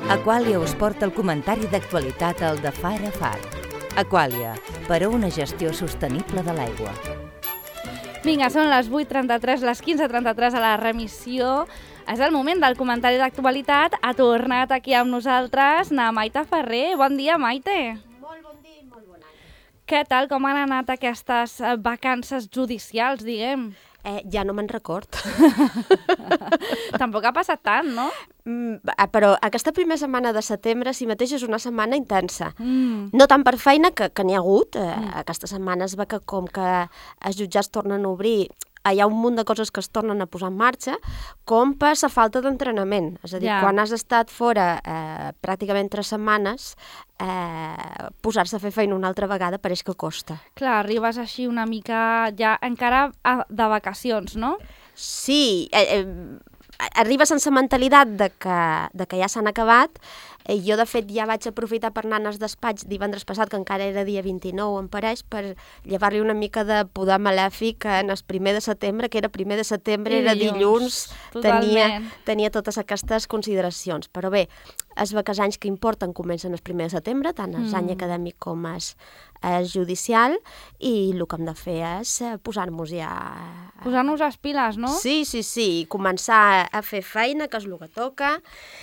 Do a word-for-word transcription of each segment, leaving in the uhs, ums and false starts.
Aquàlia us porta el comentari d'actualitat al de far a far. Aquàlia, per a una gestió sostenible de l'aigua. Vinga, són les vuit trenta-tres, les quinze trenta-tres a la remissió. És el moment del comentari d'actualitat. Ha tornat aquí amb nosaltres na Maite Ferrer. Bon dia, Maite. Molt bon dia i molt bon any. Què tal, com han anat aquestes vacances judicials, diguem? Eh, ja no me'n record. Tampoc ha passat tant, no? Mm, però aquesta primera setmana de setembre si mateix és una setmana intensa. Mm. No tant per feina, que, que n'hi ha hagut. Eh, mm. Aquesta setmana es ve que com que els jutjats tornen a obrir, hi ha un munt de coses que es tornen a posar en marxa, com per la falta d'entrenament. És a dir, Ja. quan has estat fora eh, pràcticament tres setmanes, eh, posar-se a fer feina una altra vegada pareix que costa. Clar, arribes així una mica ja encara a, de vacacions, no? Sí, eh, eh, arriba sense mentalitat de que, de que ja s'han acabat. Eh, jo, de fet, ja vaig aprofitar per anar al despatx divendres passat, que encara era dia vint-i-nou, em pareix, per llevar-li una mica de poder malèfic en el primer de setembre, que era primer de setembre, I era dilluns, dilluns, tenia, totalment. tenia totes aquestes consideracions. Però bé, els vaques anys que importen comencen el primer de setembre, tant el Mm. any acadèmic com el, el judicial, i el que hem de fer és eh, posar-nos ja... Posar-nos les piles, no? Sí, sí, sí, començar a fer feina, que és el que toca,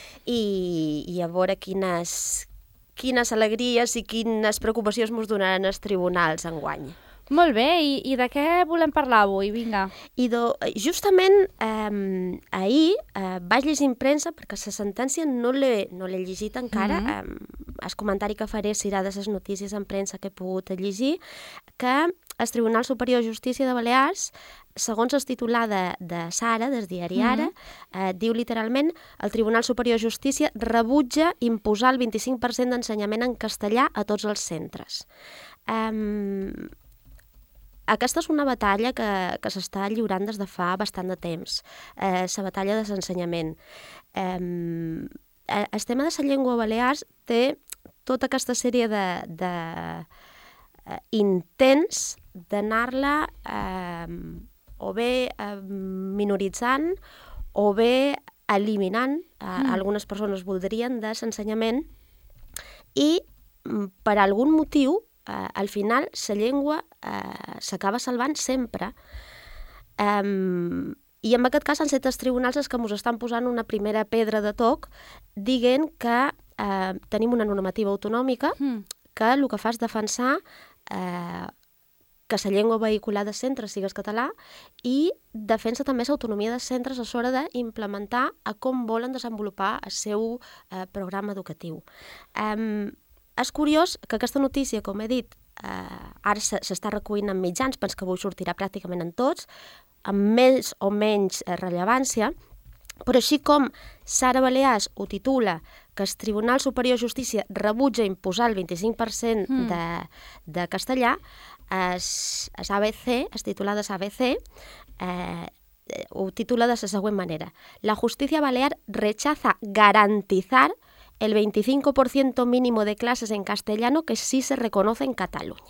i, i a veure quines, quines alegries i quines preocupacions ens donaran els tribunals enguany. Molt bé, i, i de què volem parlar avui? Vinga. I do, justament eh, ahir eh, vaig llegir en premsa, perquè la sentència no l'he no l'he llegit encara, Mhm. eh, el comentari que faré serà de les notícies en premsa que he pogut llegir, que el Tribunal Superior de Justícia de Balears, segons el titular de, de Sara, del diari Ara, eh, diu literalment: el Tribunal Superior de Justícia rebutja imposar el vint-i-cinc per cent d'ensenyament en castellà a tots els centres. Eh, Aquesta és una batalla que, que s'està lliurant des de fa bastant de temps, eh, la batalla de l'ensenyament. Eh, el tema de la llengua a Balears té tota aquesta sèrie de, de eh, intents d'anar-la eh, o bé eh, minoritzant o bé eliminant. Eh, Mm. Algunes persones voldrien de l'ensenyament i mm, per algun motiu Uh, al final, la llengua uh, s'acaba salvant sempre. Um, I en aquest cas han set els tribunals els que ens estan posant una primera pedra de toc, dient que uh, tenim una normativa autonòmica Mm. que el que fa és defensar uh, que la llengua vehicular de centres sigui el català i defensa també l'autonomia dels centres a l'hora d'implementar a com volen desenvolupar el seu uh, programa educatiu. Um, És curiós que aquesta notícia, com he dit, eh, ara s'està recollint en mitjans, penso que avui sortirà pràcticament en tots, amb més o menys eh, rellevància, però així com Sara Balears ho titula que el Tribunal Superior de Justícia rebutja imposar el vint-i-cinc per cent Mm. de, de castellà, es, es A B C, el titular de l'A B C, eh, ho titula de la següent manera: la justicia balear rechaza garantizar el veinticinco por ciento mínimo de clases en castellano que sí se reconoce en Catalunya.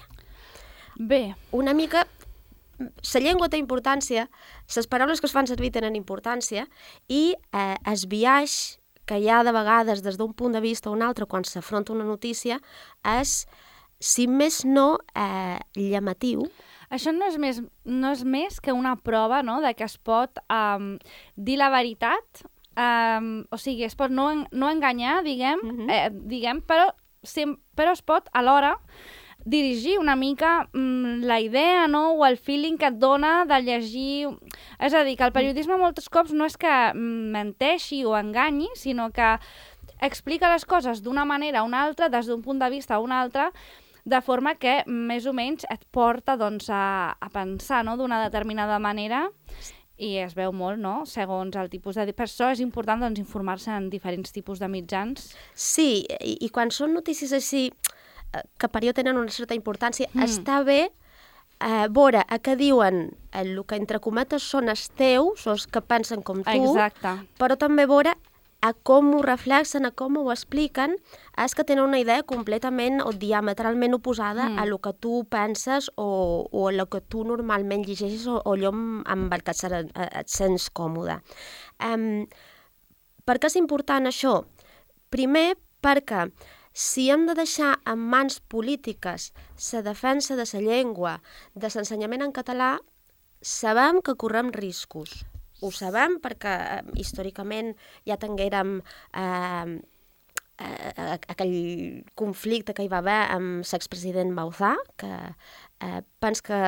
Bé, Una mica... La llengua té importància, les paraules que es fan servir tenen importància i eh, el biaix que hi ha de vegades des d'un punt de vista o un altre quan s'afronta una notícia és, si més no, eh, llamatiu. això no és més, no és més que una prova, no?, de que es pot um, dir la veritat, um, o sigui, es pot no, en, no enganyar, diguem, Mhm. eh, diguem però, sim, però es pot alhora dirigir una mica mm, la idea, no?, o el feeling que et dona de llegir. És a dir, que el periodisme molts cops no és que mm, menteixi o enganyi, sinó que explica les coses d'una manera a una altra, des d'un punt de vista a un altre, de forma que més o menys et porta doncs, a, a pensar, no?, d'una determinada manera, i es veu molt, no?, segons el tipus de... Per això és important doncs, informar-se en diferents tipus de mitjans. Sí, i, i quan són notícies així eh, que per jo tenen una certa importància, Mm. mm. està bé eh, veure a què diuen el que entre cometes són els teus o els que pensen com tu, Exacte. però també veure a com ho reflexen, a com ho expliquen, és que tenen una idea completament o diametralment oposada Mm. a lo que tu penses o, o a lo que tu normalment llegeixes o, o allò amb, amb el que et, et sents còmode. Um, per què és important això? Primer, perquè si hem de deixar en mans polítiques la defensa de la llengua, de l'ensenyament en català, sabem que correm riscos. Ho sabem perquè eh, històricament ja tinguérem eh, eh, aquell conflicte que hi va haver amb l'expresident Bauzá, que eh, pens que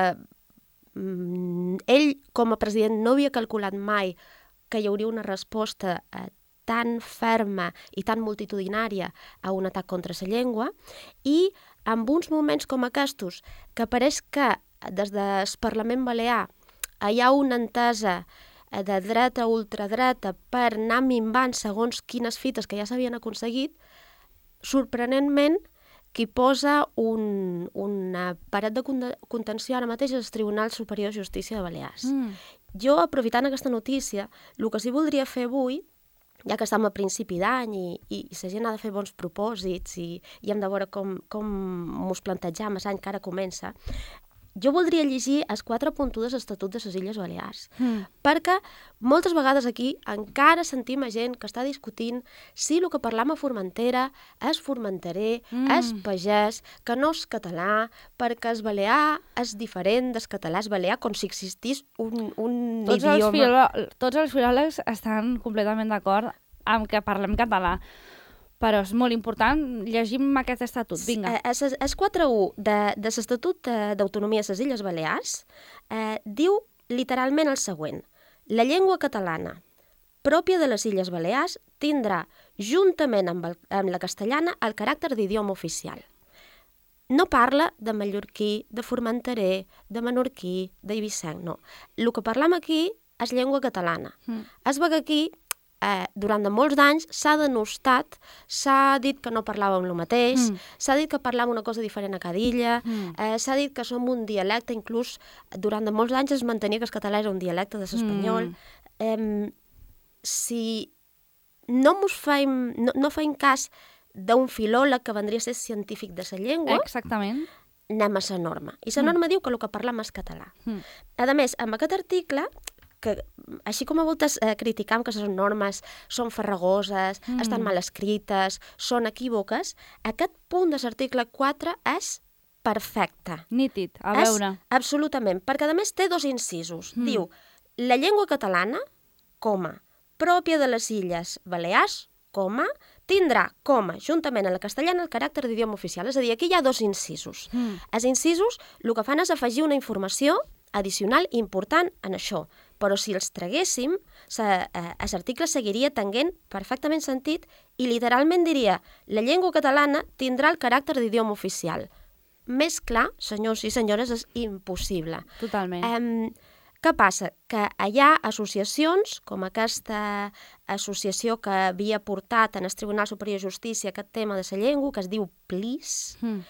mm, ell com a president no havia calculat mai que hi hauria una resposta eh, tan ferma i tan multitudinària a un atac contra la llengua, i en uns moments com aquests, que pareix que des del Parlament Balear hi ha una entesa de dreta o ultradreta per anar minvant segons quines fites que ja s'havien aconseguit, sorprenentment, qui posa un, una paret de contenció ara mateix és el Tribunal Superior de Justícia de Balears. Mm. Jo, aprofitant aquesta notícia, el que sí voldria fer avui, ja que estem a principi d'any i, i, i la gent ha de fer bons propòsits i, i hem de veure com, com mos plantegem l'any que ara comença, jo voldria llegir els quatre punt u de l'Estatut de les Illes Balears, mm. perquè moltes vegades aquí encara sentim a gent que està discutint si el que parlam a Formentera és formenterè, mm. és pagès, que no és català, perquè el balear és diferent del català, és balear com si existís un, un tots idioma. Els filò... Tots els filòlegs estan completament d'acord amb que parlem català. Però és molt important, llegim aquest estatut, vinga. El, el quatre punt u de, de l'Estatut d'Autonomia de les Illes Balears eh, diu literalment el següent. La llengua catalana pròpia de les Illes Balears tindrà, juntament amb, el, amb la castellana, el caràcter d'idioma oficial. No parla de mallorquí, de formenterè, de menorquí, d'eivissenc, no. El que parlam aquí és llengua catalana. Mm. Es veu que aquí Eh, durant de molts d'anys s'ha denostat, s'ha dit que no parlàvem el mateix, mm. s'ha dit que parlàvem una cosa diferent a cada illa, mm. eh, s'ha dit que som un dialecte, inclús durant de molts anys es mantenia que el català era un dialecte de l'espanyol. Mm. Eh, si no mos feim, no, no feim cas d'un filòleg que vendria a ser científic de la llengua, exactament, anem a la norma. I la norma mm. diu que el que parlam és català. Mm. A més, amb aquest article, que així com a voltes eh, criticam que les normes són farragoses, mm. estan mal escrites, són equívoques, aquest punt de l'article quatre és perfecte. Nítid, a és, veure. Absolutament, perquè a més té dos incisos. Mm. Diu, la llengua catalana, coma, pròpia de les Illes Balears, coma, tindrà, coma, juntament amb la castellana, el caràcter d'idioma oficial. És a dir, aquí hi ha dos incisos. Mm. Els incisos el que fan és afegir una informació addicional important en això, però si els traguéssim, l'article eh, seguiria tenint perfectament sentit i literalment diria la llengua catalana tindrà el caràcter d'idioma oficial. Més clar, senyors i senyores, és impossible. Totalment. Eh, què passa? Que hi ha associacions, com aquesta associació que havia portat en el Tribunal Superior de Justícia aquest tema de la llengua, que es diu P L I S, mm.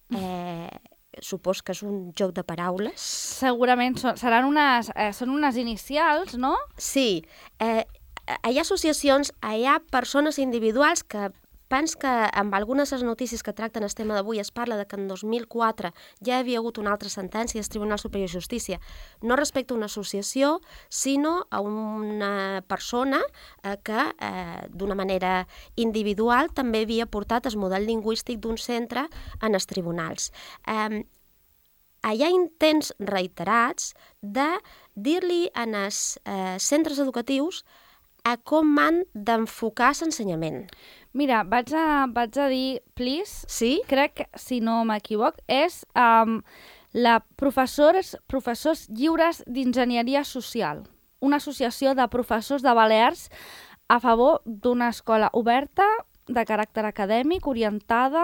eh, supos que és un joc de paraules. Segurament són, seran unes, eh, són unes inicials, no? Sí. Eh, hi ha associacions, hi ha persones individuals que pens que amb algunes de les notícies que tracten el tema d'avui es parla de que en dos mil quatre ja hi havia hagut una altra sentència del Tribunal Superior de Justícia, no respecte a una associació, sinó a una persona eh, que eh, d'una manera individual també havia portat el model lingüístic d'un centre en els tribunals. Eh, hi ha intents reiterats de dir-li en els eh, centres educatius a com han d'enfocar l'ensenyament. Mira, vaig a, vaig a dir, please, sí? Crec, si no m'equivoc, és um, la Professors, Professors Lliures d'Enginyeria Social, una associació de professors de Balears a favor d'una escola oberta, de caràcter acadèmic, orientada,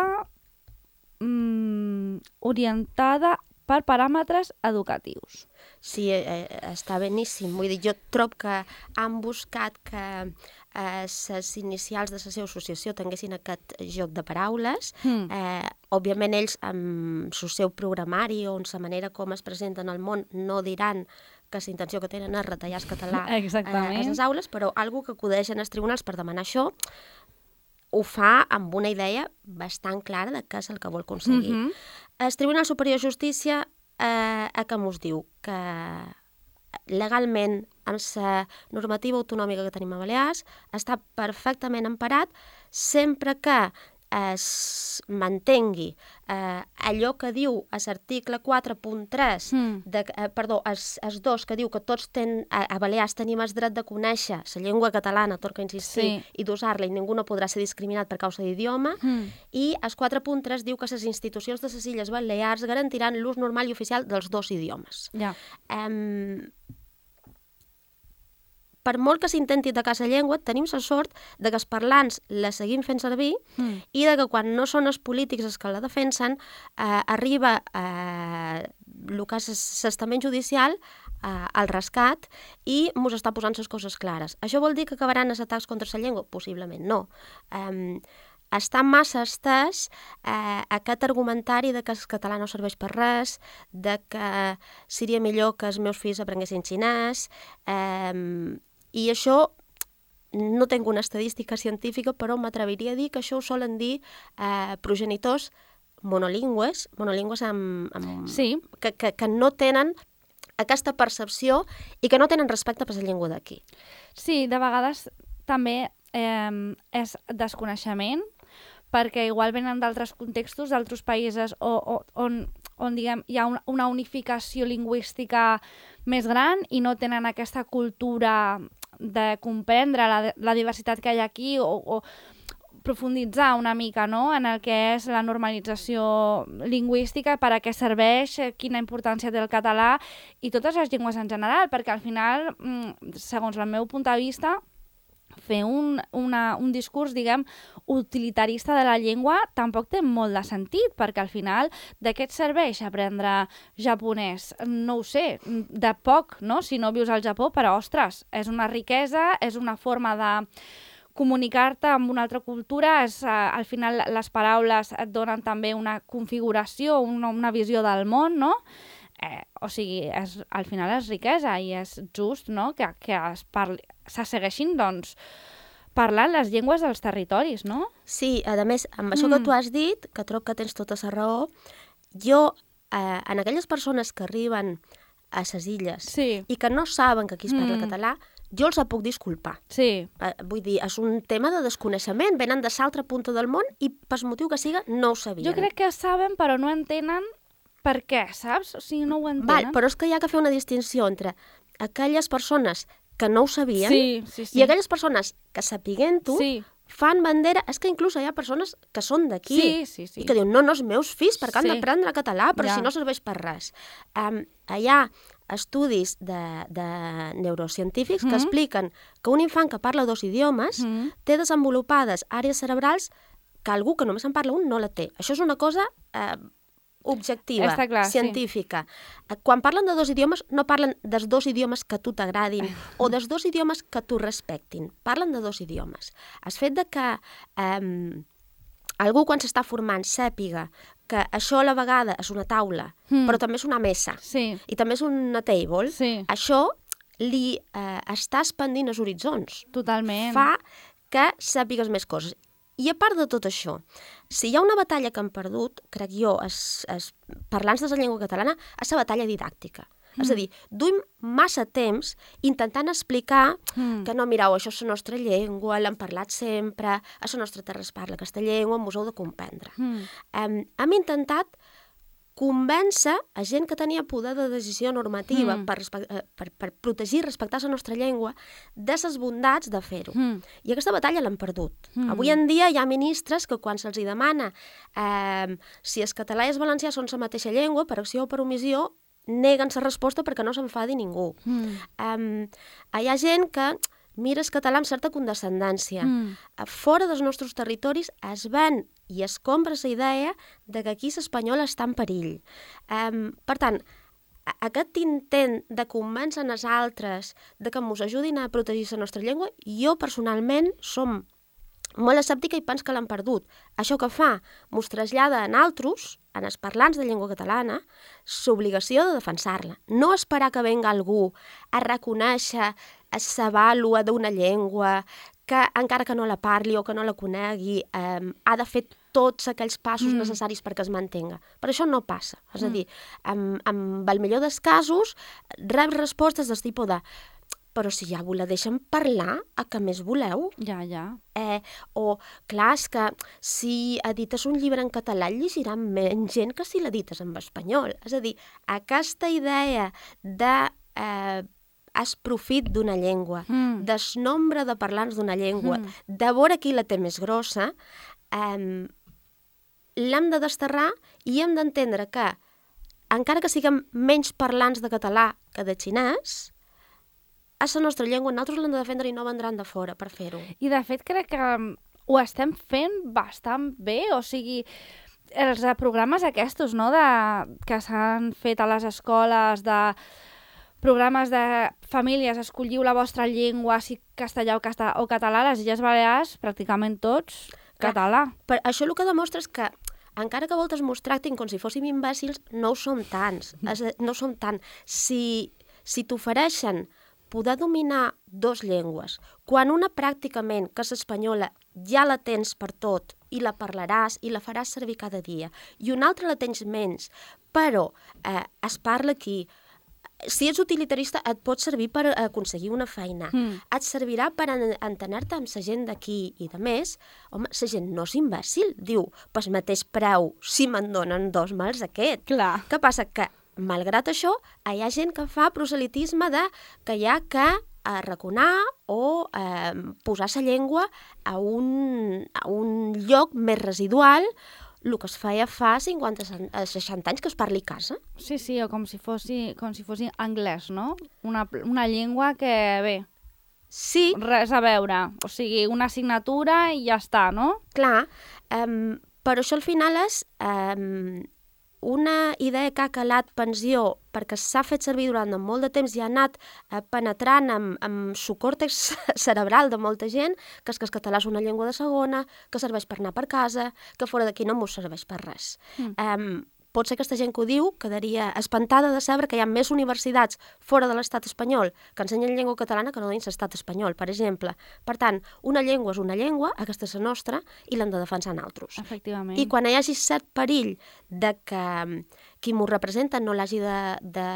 mm, orientada per paràmetres educatius. Sí, eh, està beníssim. Vull dir, jo trobo que han buscat que les eh, inicials de la seva associació tinguessin aquest joc de paraules. Mm. Eh, òbviament, ells, amb el seu programari o en la manera com es presenten al món, no diran que la intenció que tenen és retallar el català eh, a les aules, però algú que acudeixen als tribunals per demanar això ho fa amb una idea bastant clara de què és el que vol aconseguir. Mm-hmm. El Tribunal Superior de Justícia eh, a què mos diu? Que legalment, amb la normativa autonòmica que tenim a Balears, està perfectament emparat sempre que es mantengui eh, allò que diu a l'article quatre punt tres, Mm. de, eh, perdó, es, es dos, que diu que tots ten, a, a Balears tenim el dret de conèixer la llengua catalana, torno a insistir, Sí. i d'usar-la, i ningú no podrà ser discriminat per causa d'idioma, Mm. i el quatre punt tres diu que les institucions de les Illes Balears garantiran l'ús normal i oficial dels dos idiomes. Ja. Um, per molt que s'intenti atacar la llengua, tenim la sort de que els parlants la seguim fent servir Mm. i de que quan no són els polítics els que la defensen, eh, arriba eh, el que és l'estament judicial eh, al rescat i mos està posant les coses clares. Això vol dir que acabaran els atacs contra la llengua? Possiblement no. Um, està massa estès eh, aquest argumentari de que el català no serveix per res, de que seria millor que els meus fills aprenguessin xinès, eh, i això no tinc una estadística científica, però m'atreviria a dir que això ho solen dir eh, progenitors monolingües, monolingües amb, amb, Sí. que, que, que no tenen aquesta percepció i que no tenen respecte per la llengua d'aquí. Sí, de vegades també eh, és desconeixement, perquè igual venen d'altres contextos, d'altres països o, o, on, on diguem, hi ha una, una unificació lingüística més gran i no tenen aquesta cultura de comprendre la, la diversitat que hi ha aquí o, o profunditzar una mica, no?, en el que és la normalització lingüística, per a què serveix, quina importància té el català i totes les llengües en general, perquè al final, segons el meu punt de vista, fer un, una, un discurs, diguem, utilitarista de la llengua tampoc té molt de sentit, perquè al final de què et serveix aprendre japonès? No ho sé, de poc, no?, si no vius al Japó, però, ostres, és una riquesa, és una forma de comunicar-te amb una altra cultura, és, uh, al final les paraules et donen també una configuració, una, una visió del món, no? Eh, o sigui, és, al final és riquesa i és just, no?, que, que es, parli, se segueixin, doncs, parlant les llengües dels territoris, no? Sí, a més, amb això mm. que tu has dit, que trobo que tens tota la raó, jo, eh, en aquelles persones que arriben a les illes sí. i que no saben que aquí es parla mm. català, jo els puc disculpar. Sí. Eh, vull dir, és un tema de desconeixement, venen de l'altra punta del món i, per motiu que siga, no ho sabien. Jo crec que saben, però no entenen per què, saps? O sigui, no ho entenen. Val, però és que hi ha que fer una distinció entre aquelles persones que no ho sabien sí, sí, sí. i aquelles persones que sapiguent-ho sí. fan bandera. És que inclús hi ha persones que són d'aquí sí, sí, sí. i que diuen, no, no, els meus fills, perquè sí. han d'aprendre català, però ja. si no serveix per res. Um, hi ha estudis de, de neurocientífics mm -hmm. que expliquen que un infant que parla dos idiomes mm -hmm. té desenvolupades àrees cerebrals que algú que només en parla un no la té. Això és una cosa eh, objectiva, clar, científica. Sí. Quan parlen de dos idiomes, no parlen dels dos idiomes que a tu t'agradin o dels dos idiomes que tu respectin. Parlen de dos idiomes. El fet de que eh, algú quan s'està formant sàpiga que això a la vegada és una taula, mm. però també és una mesa, sí. i també és una table, sí. això li eh, està expandint els horitzons. Totalment. Fa que sàpigues més coses. I a part de tot això, si hi ha una batalla que han perdut, crec jo, els, els parlants de la llengua catalana, és la batalla didàctica. Mm. És a dir, duim massa temps intentant explicar mm. que no, mireu, això és la nostra llengua, l'hem parlat sempre, a la nostra terra es parla aquesta llengua, m'ho heu de comprendre. Mm. Um, hem intentat convèncer a gent que tenia poder de decisió normativa mm. per, per, per protegir i respectar la nostra llengua de les bondats de fer-ho. Mm. I aquesta batalla l'han perdut. Mm. Avui en dia hi ha ministres que quan se'ls demana eh, si el català i el valencià són la mateixa llengua, per acció o per omissió, neguen la resposta perquè no s'enfadi ningú. Mm. Um, hi ha gent que mira el català amb certa condescendència. Mm. Fora dels nostres territoris es ven i es compra la idea de que aquí l'espanyol està en perill. Um, per tant, aquest intent de convèncer els altres de que ens ajudin a protegir la nostra llengua, jo personalment som molt escèptica i penso que l'han perdut. Això que fa, mos trasllada en altres, en els parlants de llengua catalana, l'obligació de defensar-la. No esperar que venga algú a reconèixer la vàlua d'una llengua, que encara que no la parli o que no la conegui, eh, ha de fer tots aquells passos Mm. necessaris perquè es mantenga. Per això no passa. És a dir, amb, amb el millor dels casos, reps respostes del tipus de però si ja la deixen parlar, a què més voleu? Ja, ja. Eh, o, clar, és que si edites un llibre en català el llegirà menys gent que si l'edites en espanyol. És a dir, aquesta idea de eh, es profit d'una llengua, Mm. des nombre de parlants d'una llengua, Mm. de veure qui la té més grossa, eh, l'hem de desterrar i hem d'entendre que, encara que siguem menys parlants de català que de xinès, és la nostra llengua, nosaltres l'hem de defendre i no vendran de fora per fer-ho. I de fet crec que um, ho estem fent bastant bé, o sigui, els eh, programes aquests, no?, de, que s'han fet a les escoles, de programes de famílies, escolliu la vostra llengua, si castellà o, casta o català, les Illes Balears, pràcticament tots, Clar. català. Per això el que demostra és que, encara que voltes mostrar-te com si fóssim imbècils, no ho som tants. És, a- no ho som tant. Si, si t'ofereixen poder dominar dos llengües, quan una pràcticament, que és espanyola, ja la tens per tot i la parlaràs i la faràs servir cada dia, i una altra la tens menys, però eh, es parla aquí, si ets utilitarista et pot servir per aconseguir una feina, Mm. et servirà per en- entener-te amb la gent d'aquí i de més. Home, la gent no és imbècil, diu, pel mateix preu, si me'n donen dos mals aquest. Clar. Què passa? Que, malgrat això, hi ha gent que fa proselitisme de que hi ha que arraconar o eh, posar la llengua a un, a un lloc més residual, el que es feia fa cinquanta a seixanta anys que es parli a casa. Sí, sí, o com si fossi, com si fossi anglès, no? Una, una llengua que, bé, Sí, res a veure. O sigui, una assignatura i ja està, no? clar, um, però això al final és um, una idea que ha calat pensió perquè s'ha fet servir durant molt de temps i ha anat eh, penetrant amb, amb el còrtex cerebral de molta gent, que és que el català és una llengua de segona, que serveix per anar per casa, que fora d'aquí no m'ho serveix per res. Mm. Um, pot ser aquesta gent que ho diu quedaria espantada de saber que hi ha més universitats fora de l'estat espanyol que ensenyen llengua catalana que no dins l'estat espanyol, per exemple. Per tant, una llengua és una llengua, aquesta és la nostra, i l'hem de defensar nosaltres. Efectivament. I quan hi hagi cert perill de que qui m'ho representa no l'hagi de, de,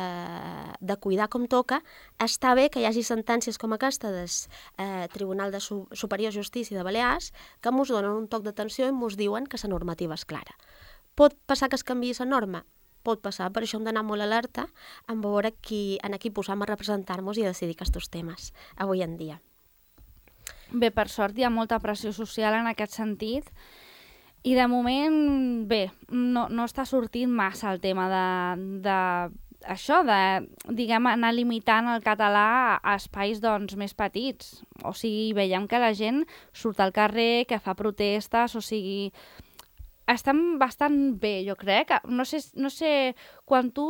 de cuidar com toca, està bé que hi hagi sentències com aquesta del eh, Tribunal de Su Superior Justícia de Balears que mos donen un toc d'atenció i mos diuen que la normativa és clara. Pot passar que es canviï la norma? Pot passar, per això hem d'anar molt alerta en veure qui, en qui posam a representar-nos i a decidir aquests temes avui en dia. Bé, per sort hi ha molta pressió social en aquest sentit i de moment, bé, no, no està sortint massa el tema de, de això, de, diguem, anar limitant el català a espais doncs, més petits. O sigui, veiem que la gent surt al carrer, que fa protestes, o sigui, estan bastant bé, jo crec. No sé, no sé quan tu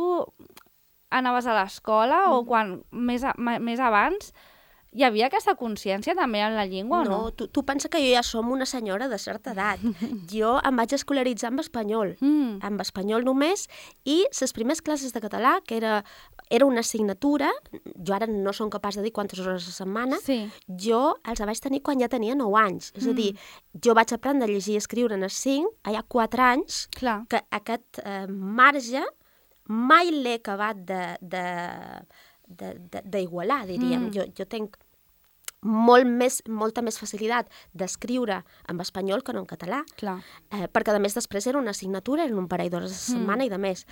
anaves a l'escola mm. o quan més, a, més abans, hi havia aquesta consciència també en la llengua o no? No, tu, tu pensa que jo ja som una senyora de certa edat. Jo em vaig escolaritzar amb espanyol, Mm. amb espanyol només, i les primeres classes de català, que era, era una assignatura, jo ara no som capaç de dir quantes hores a la setmana, Sí. jo els vaig tenir quan ja tenia nou anys. És a dir, jo vaig aprendre a llegir i escriure en els cinc, hi ha quatre anys, Clar. que aquest eh, marge mai l'he acabat de, de, de, de, d'igualar, diríem. Mm. Jo, jo tenc molt més, molta més facilitat d'escriure en espanyol que no en català, Clar. eh, perquè a més després era una assignatura, eren un parell d'hores a la setmana Mm. i de més.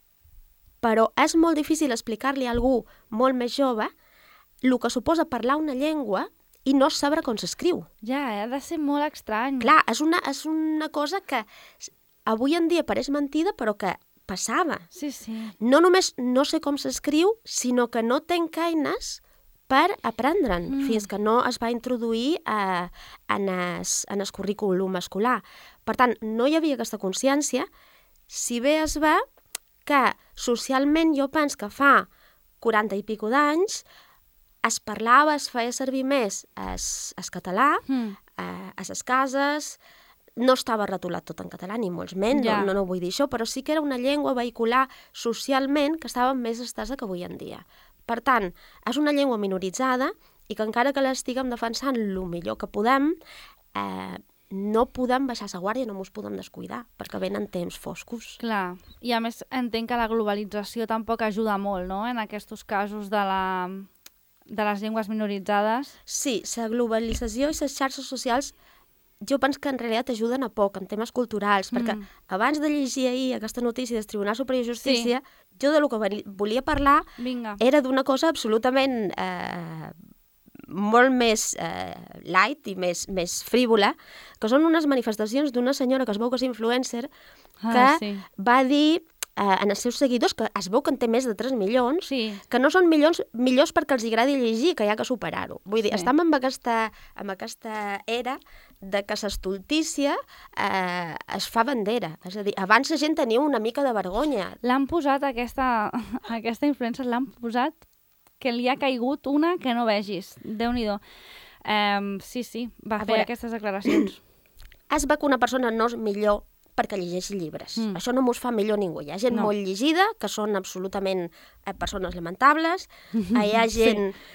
Però és molt difícil explicar-li a algú molt més jove el que suposa parlar una llengua i no saber com s'escriu. Ja, ha de ser molt estrany. Clar, és una, és una cosa que avui en dia pareix mentida, però que passava. Sí, sí. No només no sé com s'escriu, sinó que no tenc eines per aprendre'n, Mm. fins que no es va introduir eh, en, es, en el currículum escolar. Per tant, no hi havia aquesta consciència, si bé es ve que socialment jo penso que fa quaranta i pico d'anys es parlava, es feia servir més es, es català, Mm. eh, a les cases, no estava retolat tot en català, ni molts menys, Ja. no, no, no vull dir això, però sí que era una llengua vehicular socialment que estava més estesa que avui en dia. Per tant, és una llengua minoritzada i que encara que l'estiguem defensant el millor que podem, eh, no podem baixar la guàrdia, no ens podem descuidar, perquè venen temps foscos. Clar, i a més entenc que la globalització tampoc ajuda molt, no?, en aquests casos de, la, de les llengües minoritzades. Sí, la globalització i les xarxes socials jo penso que en realitat ajuden a poc en temes culturals, perquè Mm. abans de llegir ahir aquesta notícia del Tribunal Superior de Justícia, Sí. jo de lo que veni- volia parlar Vinga. era d'una cosa absolutament eh, molt més eh, light i més, més frívola, que són unes manifestacions d'una senyora que es veu que és influencer, que Ah, sí. va dir eh, en els seus seguidors, que es veu que en té més de tres milions, Sí. que no són milions, millors perquè els agradi llegir, que hi ha que superar-ho. Vull dir, Sí. estem amb aquesta, amb aquesta era de que l'estultícia eh, es fa bandera. És a dir, abans la gent tenia una mica de vergonya. L'han posat, aquesta, aquesta influencer, l'han posat que li ha caigut una que no vegis. Déu-n'hi-do. Um, sí, sí, va A fer veure. aquestes declaracions. Es veu que una persona no és millor perquè llegeixi llibres. Mm. Mm. Això no mos fa millor ningú. Hi ha gent No. no. molt llegida, que són absolutament eh, persones lamentables, hi ha gent sí.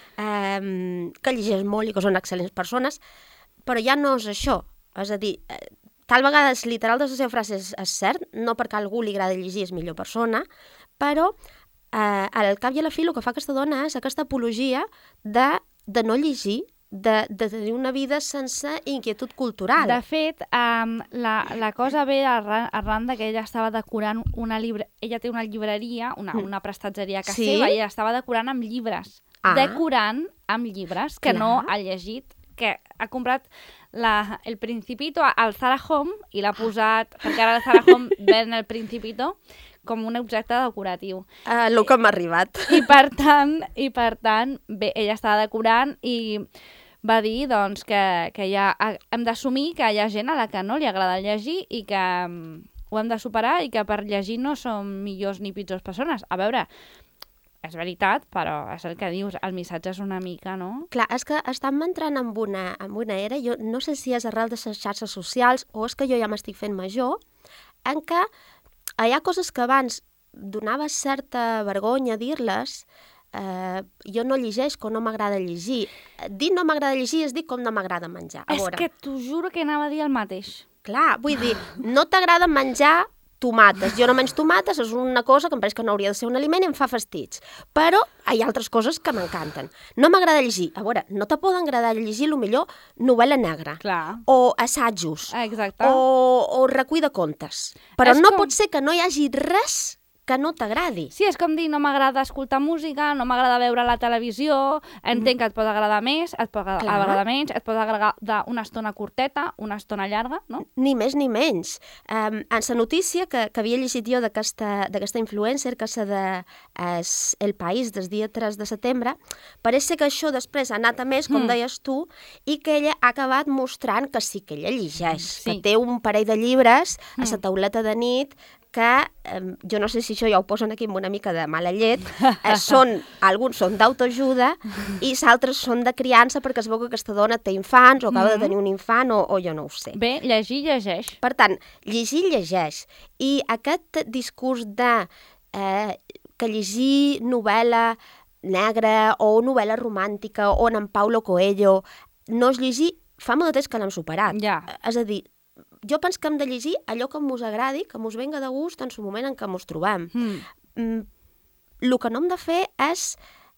eh, que llegeix molt i que són excel·lents persones, però ja no és això. És a dir, eh, tal vegada el literal de la seva frase és, és cert, no perquè a algú li agrada llegir és millor persona, però eh, al cap i a la fi el que fa aquesta dona és aquesta apologia de, de no llegir, de, de tenir una vida sense inquietud cultural. De fet, um, la, la cosa ve arran, arran de que ella estava decorant una llibre... Ella té una llibreria, una, una prestatgeria a casa Sí? seva, i ella estava decorant amb llibres. Ah. Decorant amb llibres que Clar. no ha llegit, que ha comprat la, el Principito al Zara Home i l'ha posat, perquè ara el Zara Home ven el Principito com un objecte decoratiu. Uh, el que m'ha arribat. I per tant, i per tant bé, ella estava decorant i va dir doncs, que, que ja hem d'assumir que hi ha gent a la que no li agrada llegir i que um, ho hem de superar i que per llegir no som millors ni pitjors persones. A veure, és veritat, però és el que dius, el missatge és una mica, no? Clar, és que estem entrant en una, en una era, jo no sé si és arrel de les xarxes socials o és que jo ja m'estic fent major, en què hi ha coses que abans donava certa vergonya dir-les, eh, jo no llegeixo, no m'agrada llegir. Dir no m'agrada llegir és dir com no m'agrada menjar. A És veure, que t'ho juro que anava a dir el mateix. clar, vull dir, no t'agrada menjar tomates. Jo no menjo tomates, és una cosa que em pareix que no hauria de ser un aliment i em fa fastig. Però hi ha altres coses que m'encanten. No m'agrada llegir. A veure, no te poden agradar llegir, el millor, novel·la negra. Clar. O assajos. Exacte. O, o recull de contes. Però És no com- pot ser que no hi hagi res que no t'agradi. Sí, és com dir, no m'agrada escoltar música, no m'agrada veure la televisió, entenc que et pot agradar més, et pot agradar, Clar. agradar menys, et pot agradar una estona curteta, una estona llarga, no? Ni més ni menys. Um, en la notícia que, que havia llegit jo d'aquesta d'aquesta influencer, que és de es, El País, del dia tres de setembre, pareix ser que això després ha anat a més, com Mm. deies tu, i que ella ha acabat mostrant que sí que ella llegeix, Sí. que té un parell de llibres a la Mm. tauleta de nit que, eh, jo no sé si això ja ho posen aquí amb una mica de mala llet, eh, són, alguns són d'autoajuda i altres són de criança perquè es veu que aquesta dona té infants o acaba Mhm. de tenir un infant o, o jo no ho sé. Bé, llegir, llegeix. Per tant, llegir, llegeix. I aquest discurs de eh, que llegir novel·la negra o novel·la romàntica o en Paulo Coelho no és llegir, fa molt de temps que l'hem superat. Ja. És a dir, jo penso que hem de llegir allò que mos agradi, que mos venga de gust en el moment en què mos trobem. Mm. Mm, el que no hem de fer és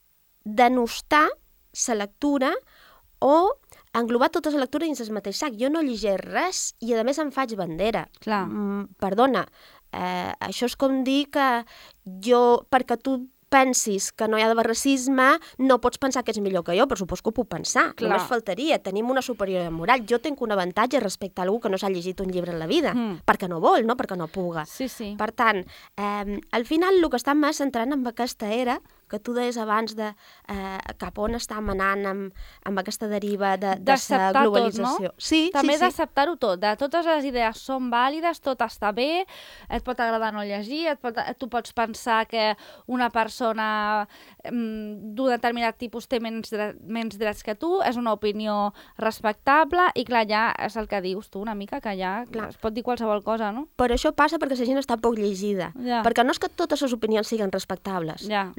denostar la lectura o englobar tota la lectura dins el mateix sac. Jo no llegeix res i, a més, em faig bandera. Clar. Mm, perdona, eh, això és com dir que jo, perquè tu pensis que no hi ha d'haver racisme, no pots pensar que ets millor que jo, per suposo que ho puc pensar. Clar. Només faltaria, tenim una superioritat moral. Jo tinc un avantatge respecte a algú que no s'ha llegit un llibre en la vida, Mm. perquè no vol, no perquè no puga. Sí, sí. Per tant, eh, al final el que estem més entrant en aquesta era, que tu deies abans de eh, cap on estem anant amb, amb aquesta deriva de, de la D'acceptar tot, globalització. no? Sí, També sí, sí. d'acceptar-ho tot, de totes les idees són vàlides, tot està bé, et pot agradar no llegir, et pot, tu pots pensar que una persona mm, d'un determinat tipus té menys, dre menys drets que tu, és una opinió respectable, i clar, ja és el que dius tu una mica, que ja Clar. es pot dir qualsevol cosa, no? Però això passa perquè la gent està poc llegida. Ja. Perquè no és que totes les opinions siguin respectables. Ja. El que és respectable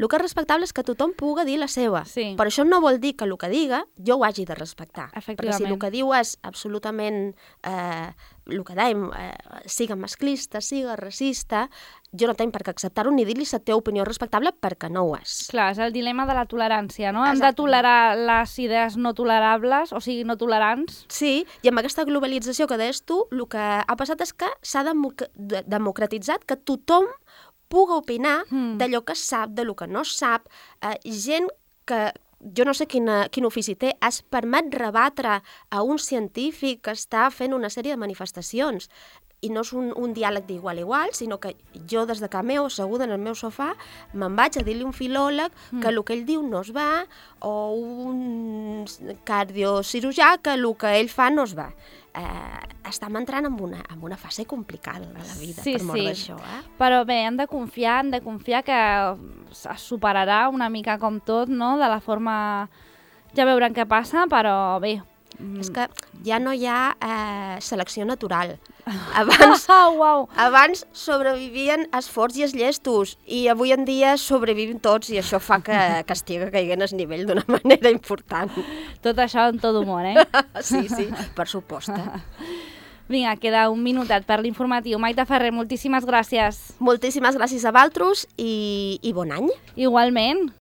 respectable és que tothom puga dir la seva. Sí. Però això no vol dir que el que diga jo ho hagi de respectar. Perquè si el que diu és absolutament, eh, el que dèiem, eh, siga masclista, siga racista, jo no tenc per què acceptar-ho ni dir-li la teva opinió respectable perquè no ho és. Clar, és el dilema de la tolerància, no? Hem de tolerar les idees no tolerables, o sigui, no tolerants. Sí, i amb aquesta globalització que deies tu, el que ha passat és que s'ha democ democratitzat que tothom puga opinar mm. d'allò que sap, de lo que no sap, eh, gent que jo no sé quina, quin ofici té, es permet rebatre a un científic que està fent una sèrie de manifestacions. I no és un, un diàleg d'igual a igual, sinó que jo des de casa meu, asseguda en el meu sofà, me'n vaig a dir-li a un filòleg mm. que el que ell diu no es va, o un cardiocirurgià que el que ell fa no es va. Eh, estem entrant en una, en una fase complicada de la vida, sí, per mort sí. d'això. Eh? Però bé, hem de confiar, hem de confiar que es superarà una mica com tot, no? De la forma... Ja veurem què passa, però bé... És que ja no hi ha eh, selecció natural. Abans, oh, wow. abans sobrevivien els forts i els llestos i avui en dia sobrevivim tots i això fa que, que estigui caiguent el nivell d'una manera important. Tot això en tot humor, eh? Sí, sí, per supost. Vinga, queda un minutet per l'informatiu. Maite Ferrer, moltíssimes gràcies. Moltíssimes gràcies a vosaltres i, i bon any. Igualment.